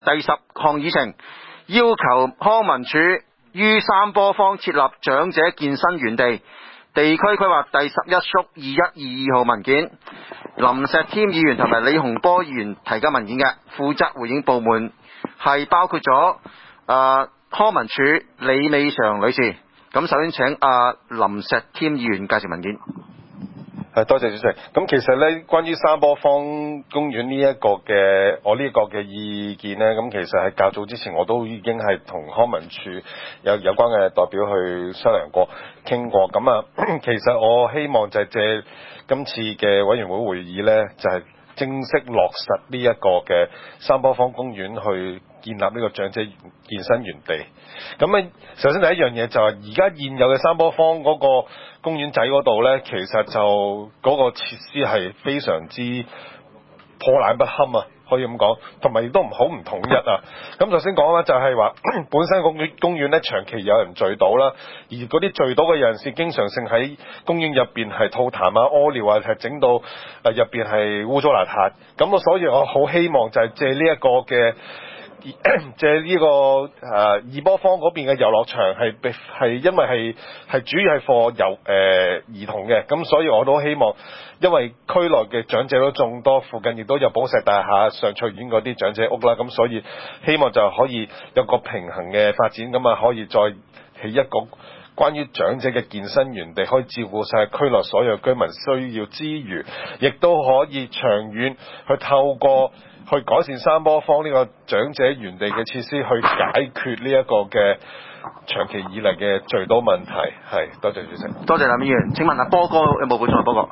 第10項議程，要求康文署於三波坊設立長者健身園地。地區規劃第11屬2122號文件，林石添議員同埋李洪波議員提交文件嘅，負責回應部門係包括咗康文署李美嫦女士。咁首先請林石添議員介紹文件。 多謝主席。咁其實咧，關於三波坊公園呢一個嘅我呢個嘅意見呢，咁其實喺較早之前我都已經係同康文署有關嘅代表去商量過、傾過。咁其實我希望就係借今次嘅委員會會議呢，就係正式落實呢一個嘅三波坊公園去建立呢個長者健身園地。咁首先第一樣嘢就係而家現有嘅三波坊嗰個公園仔嗰度呢，其實就嗰個設施係非常之破爛不堪啊，可以咁講，同埋亦都唔統一啊。咁首先講啦，就係話本身公園呢長期有人聚賭啦，而嗰啲聚賭嘅人士經常性喺公園入邊係吐痰啊、屙尿啊，係整到入邊係污糟邋遢。咁所以我好希望就係借呢一個嘅。即係呢個二波坊嗰邊嘅遊樂場係因為係主要係課兒童嘅，咁所以我都希望，因為區內嘅長者都眾多，附近亦都有寶石大廈、上翠苑嗰啲長者屋啦，咁所以希望就可以有個平衡嘅發展，咁可以再起一個關於長者嘅健身園地，可以照顧晒區內所有居民需要之餘，亦都可以長遠去透過去改善三波坊呢個長者園地嘅設施，去解決呢一個嘅長期以嚟嘅聚賭問題。係，多謝主席。 多謝林議員。請問阿波哥有冇補充啊？波哥。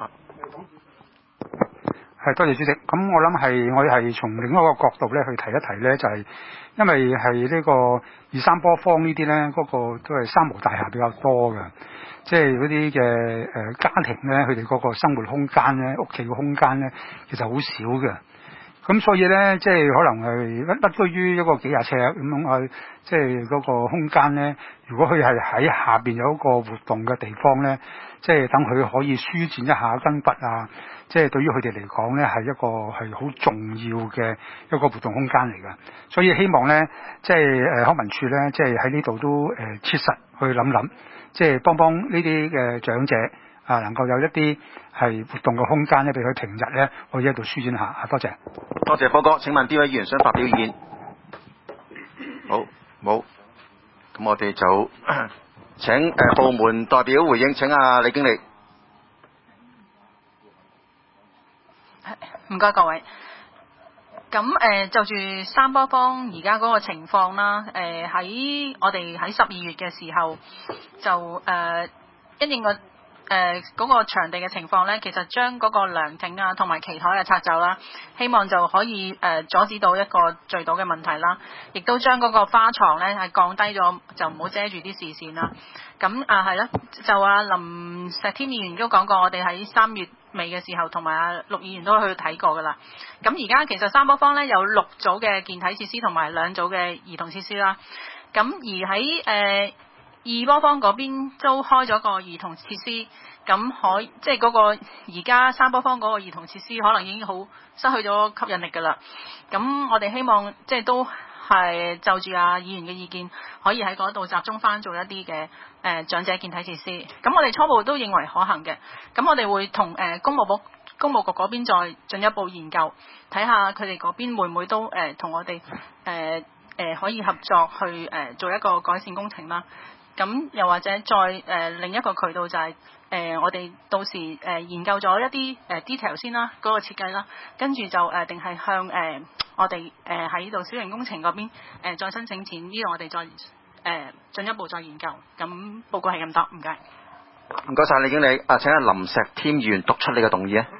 係，多謝主席。咁我諗我係從另一個角度咧去提一提咧，就係因為係呢個二三波坊呢啲咧，嗰個都係三無大廈比較多嘅，即係嗰啲嘅家庭咧，佢哋嗰個生活空間咧，屋企嘅空間咧，其實好少嘅。咁所以咧，即係可能係不居於一個幾廿尺咁樣即係嗰個空間咧。如果佢係喺下邊有一個活動嘅地方咧，即係等佢可以舒展一下筋骨啊，即係對於佢哋嚟講咧，係一個係好重要嘅一個活動空間嚟㗎。所以希望咧，即係康文署咧，即係喺呢度都切實去諗，即係幫呢啲嘅長者。能夠有一啲係活動嘅空間咧，俾佢平日咧可以喺度舒展下。多謝。 多謝波哥。請問邊位議員想發表意見？好，冇。咁我哋就請部門代表回應。請李經理。 唔該各位。咁就住三波坊而家嗰個情況啦，喺我哋喺12月嘅時候就因應嗰個場地嘅情況呢，其實將嗰個涼亭啊同埋旗台啊拆走啦，希望就可以阻止到一個聚賭嘅問題啦，亦都將嗰個花床呢係降低咗，就唔好遮住啲視線啦。咁係啦，就林石添議員都講過，我哋喺3月尾嘅時候同埋陸議員都去睇過噶啦。咁而家其實三波坊呢有6組嘅健體設施同埋2組嘅兒童設施啦。咁而喺二波坊嗰邊都開咗個兒童設施，咁即係嗰個而家三波坊嗰個兒童設施可能已經好失去咗吸引力㗎啦。咁我哋希望即係都係就住議員嘅意見，可以喺嗰度集中翻做一啲嘅長者健體設施。咁我哋初步都認為可行嘅。咁我哋會同工務局嗰邊再進一步研究，睇下佢哋嗰邊會唔會都同我哋可以合作去做一個改善工程啦。咁又或者再另一個渠道就係我哋到時研究咗一啲detail 先啦，嗰個設計啦，跟住就定係向我哋喺呢度小型工程嗰邊再申請錢，呢度我哋再進一步再研究。咁報告係咁多，唔該。 唔該晒李經理。請林石添議員讀出你嘅動議啊。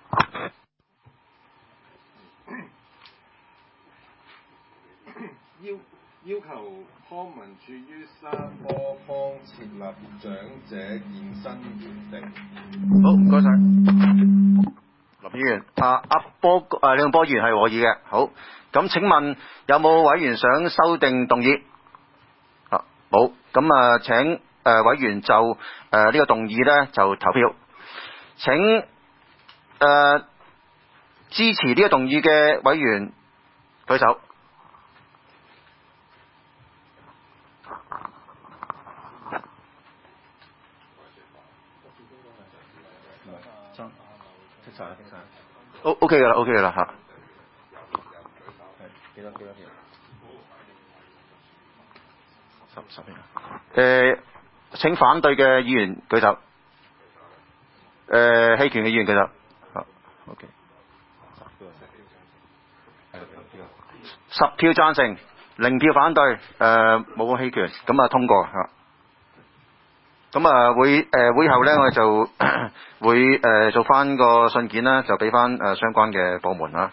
要求康文署於三波坊設立長者健身園地。 好，唔該晒。林議員，李洪波議員係和議嘅。好，咁請問有冇委員想修訂動議？冇。咁請委員就呢個動議咧就投票。請支持呢個動議嘅委員舉手。 OK 噶啦，OK 噶啦嚇。幾多票？十票。請反對嘅議員舉手。棄權嘅議員舉手。好 ，OK。10票贊成，0票反對，冇棄權，咁啊通過嚇。咁啊會後咧，我哋就會做翻個信件啦，就俾翻相關嘅部門啦。